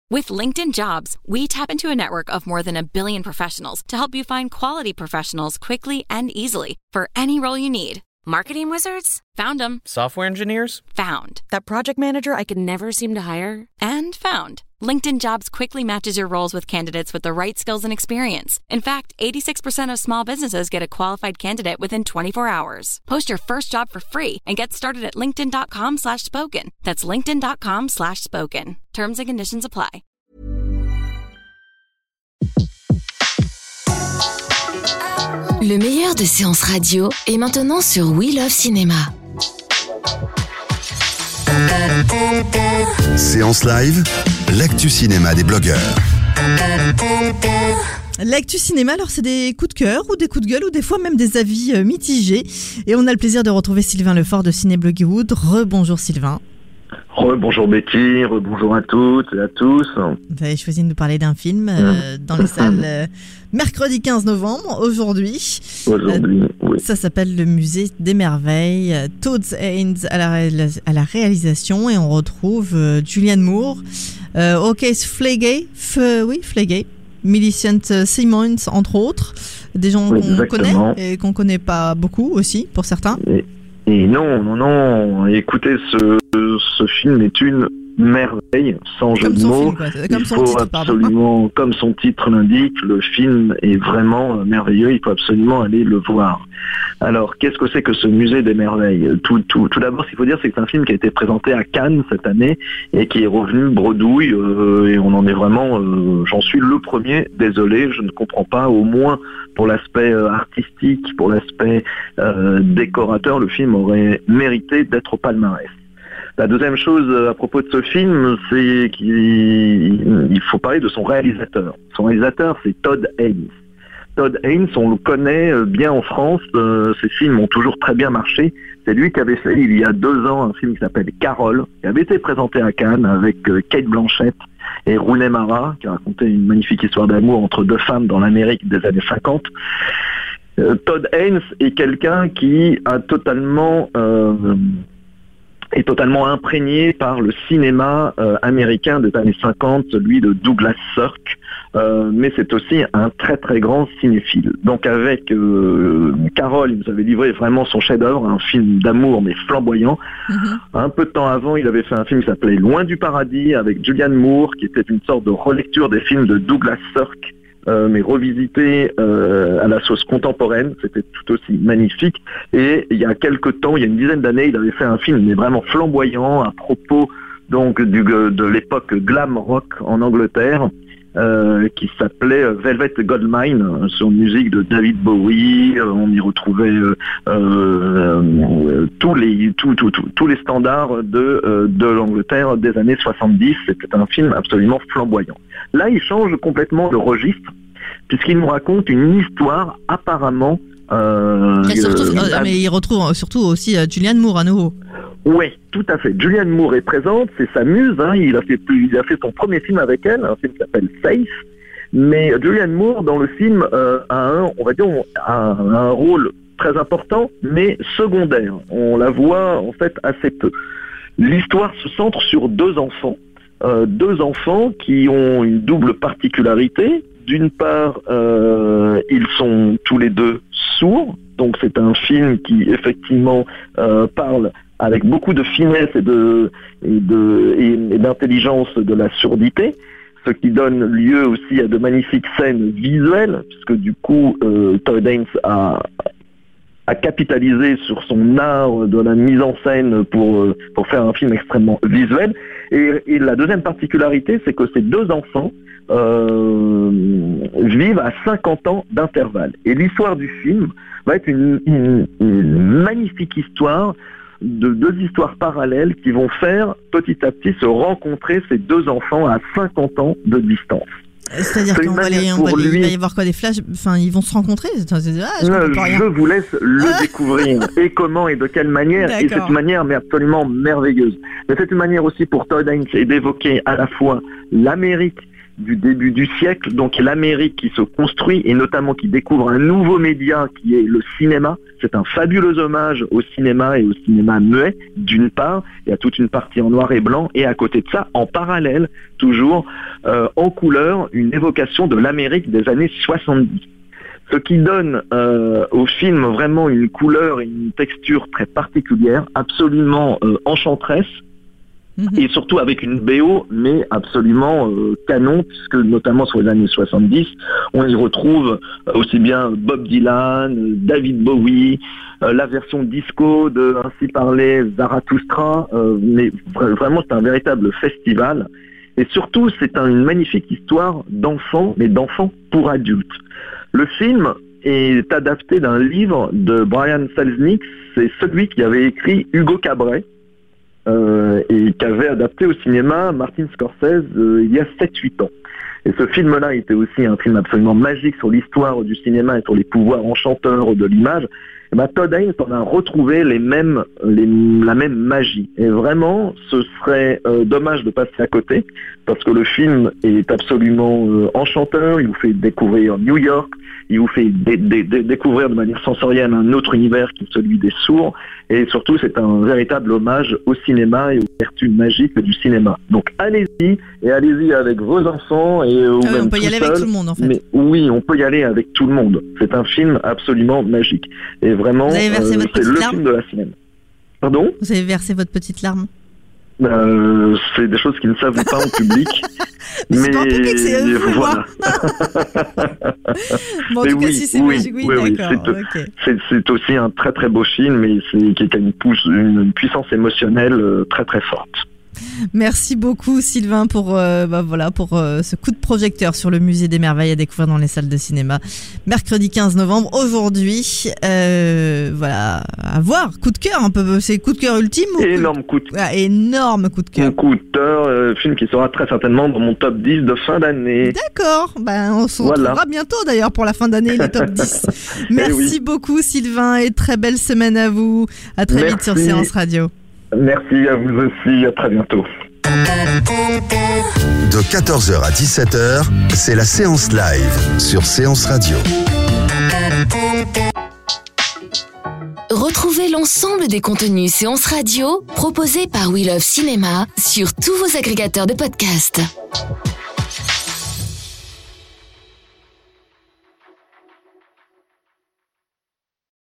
With LinkedIn Jobs, we tap into a network of more than 1 billion professionals to help you find quality professionals quickly and easily for any role you need. Marketing wizards? Found them. Software engineers? Found. That project manager I could never seem to hire? And found. LinkedIn Jobs quickly matches your roles with candidates with the right skills and experience. In fact, 86% of small businesses get a qualified candidate within 24 hours. Post your first job for free and get started at linkedin.com/spoken. That's linkedin.com/spoken. Terms and conditions apply. Le meilleur de séances radio est maintenant sur We Love Cinéma. Séance live, l'actu cinéma des blogueurs. L'actu cinéma, alors c'est des coups de cœur ou des coups de gueule ou des fois même des avis mitigés. Et on a le plaisir de retrouver Sylvain Lefort de Ciné Bloggywood. Rebonjour Sylvain. Bonjour Betty, bonjour à toutes et à tous. Vous avez choisi de nous parler d'un film dans les salles mercredi 15 novembre, aujourd'hui. Oui. Ça s'appelle Le Musée des Merveilles. Todd Haynes à la réalisation et on retrouve Julianne Moore, O'Case Flegay, Millicent Simmonds entre autres, des gens qu'on connaît et qu'on connaît pas beaucoup aussi pour certains. Et non, écoutez, ce film est une merveille, sans jeu de mots. Comme son titre l'indique, le film est vraiment merveilleux, il faut absolument aller le voir. Alors, qu'est-ce que c'est que ce musée des merveilles ? Tout d'abord, ce qu'il faut dire, c'est que c'est un film qui a été présenté à Cannes cette année et qui est revenu bredouille, et on en est vraiment, j'en suis le premier, désolé, je ne comprends pas, au moins pour l'aspect artistique, pour l'aspect décorateur, le film aurait mérité d'être au palmarès. La deuxième chose à propos de ce film, c'est qu'il faut parler de son réalisateur. Son réalisateur, c'est Todd Haynes. Todd Haynes, on le connaît bien en France, ses films ont toujours très bien marché. C'est lui qui avait fait il y a 2 ans un film qui s'appelle Carole, qui avait été présenté à Cannes avec Cate Blanchett et Rooney Mara, qui racontait une magnifique histoire d'amour entre 2 femmes dans l'Amérique des années 50. Todd Haynes est quelqu'un qui a est totalement imprégné par le cinéma américain des années 50, celui de Douglas Sirk, mais c'est aussi un très très grand cinéphile. Donc avec Carole, il nous avait livré vraiment son chef-d'œuvre, un film d'amour mais flamboyant. Un peu de temps avant, il avait fait un film qui s'appelait Loin du paradis avec Julianne Moore, qui était une sorte de relecture des films de Douglas Sirk, mais revisité à la sauce contemporaine, c'était tout aussi magnifique. Et il y a quelques temps, il y a une dizaine d'années, il avait fait un film mais vraiment flamboyant à propos donc de l'époque glam rock en Angleterre, qui s'appelait Velvet Goldmine, sur musique de David Bowie. On y retrouvait tous les standards de l'Angleterre des années 70. C'était un film absolument flamboyant. Là, il change complètement de registre, puisqu'il nous raconte une histoire apparemment... mais il retrouve surtout aussi Julianne Moore à nouveau. Oui, tout à fait. Julianne Moore est présente, c'est sa muse. Il a fait son premier film avec elle, un film qui s'appelle Safe. Mais Julianne Moore, dans le film, a un rôle très important, mais secondaire. On la voit en fait assez peu. L'histoire se centre sur 2 enfants. 2 enfants qui ont une double particularité. D'une part, ils sont tous les 2 sourds, donc c'est un film qui effectivement parle avec beaucoup de finesse et d'intelligence de la surdité, ce qui donne lieu aussi à de magnifiques scènes visuelles, puisque du coup Todd Haynes a capitalisé sur son art de la mise en scène pour faire un film extrêmement visuel. Et la deuxième particularité, c'est que ces 2 enfants vivent à 50 ans d'intervalle. Et l'histoire du film va être une magnifique histoire de 2 histoires parallèles qui vont faire petit à petit se rencontrer ces 2 enfants à 50 ans de distance. C'est-à-dire qu'il va y avoir quoi, des flashs, enfin ils vont se rencontrer. Je vous laisse le découvrir et comment et de quelle manière. D'accord. Et c'est une manière mais absolument merveilleuse. Mais c'est une manière aussi pour Todd Haynes d'évoquer à la fois l'Amérique du début du siècle, donc l'Amérique qui se construit et notamment qui découvre un nouveau média qui est le cinéma. C'est un fabuleux hommage au cinéma et au cinéma muet, d'une part. Il y a toute une partie en noir et blanc et à côté de ça, en parallèle, toujours en couleur, une évocation de l'Amérique des années 70. Ce qui donne au film vraiment une couleur et une texture très particulière, absolument enchanteresse. Et surtout avec une BO, mais absolument canon, puisque notamment sur les années 70, on y retrouve aussi bien Bob Dylan, David Bowie, la version disco de Ainsi parlait Zarathustra, mais vraiment c'est un véritable festival. Et surtout, c'est une magnifique histoire d'enfants, mais d'enfants pour adultes. Le film est adapté d'un livre de Brian Selznick, c'est celui qui avait écrit Hugo Cabret, et qu'avait adapté au cinéma Martin Scorsese il y a 7-8 ans. Et ce film-là était aussi un film absolument magique sur l'histoire du cinéma et sur les pouvoirs enchanteurs de l'image. Et Todd Haynes en a retrouvé la même magie. Et vraiment, ce serait dommage de passer à côté, parce que le film est absolument enchanteur. Il vous fait découvrir New York, il vous fait découvrir de manière sensorielle un autre univers qui est celui des sourds. Et surtout, c'est un véritable hommage au cinéma et aux vertus magiques du cinéma. Donc allez-y, et allez-y avec vos enfants. Et on peut y aller avec tout le monde, en fait. Mais oui, on peut y aller avec tout le monde. C'est un film absolument magique. Et vraiment, c'est le film de la semaine. Pardon ? Vous avez versé votre petite larme ? C'est des choses qui ne s'avouent pas en public. mais c'est pas en public, c'est voilà. Bon, en tout cas, si c'est magique, oui, d'accord. C'est aussi un très très beau film, mais qui a une puissance émotionnelle très très forte. Merci beaucoup Sylvain pour ce coup de projecteur sur le Musée des Merveilles à découvrir dans les salles de cinéma mercredi 15 novembre. Aujourd'hui, à voir, coup de cœur un peu, c'est coup de cœur ultime ou énorme coup de cœur. Énorme coup de cœur. Un coup de cœur, film qui sera très certainement dans mon top 10 de fin d'année. D'accord, on se retrouvera bientôt d'ailleurs pour la fin d'année, les top 10. Merci beaucoup Sylvain et très belle semaine à vous. À très vite sur Séance Radio. Merci à vous aussi, à très bientôt. De 14h à 17h, c'est la séance live sur Séance Radio. Retrouvez l'ensemble des contenus Séance Radio proposés par We Love Cinéma sur tous vos agrégateurs de podcasts.